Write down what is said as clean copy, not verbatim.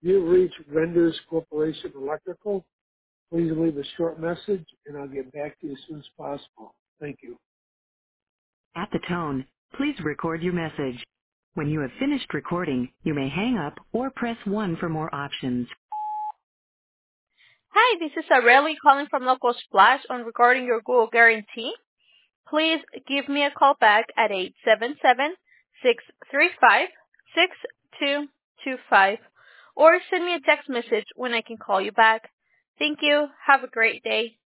You reach Vendors Corporation Electrical. Please leave a short message, and I'll get back to you as soon as possible. Thank you. At the tone, please record your message. When you have finished recording, you may hang up or press 1 for more options. Hi, this is Areli calling from Local Splash on recording your Google guarantee. Please give me a call back at 877-635-6225 or send me a text message when I can call you back. Thank you. Have a great day.